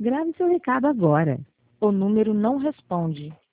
Grave seu recado agora. O número não responde.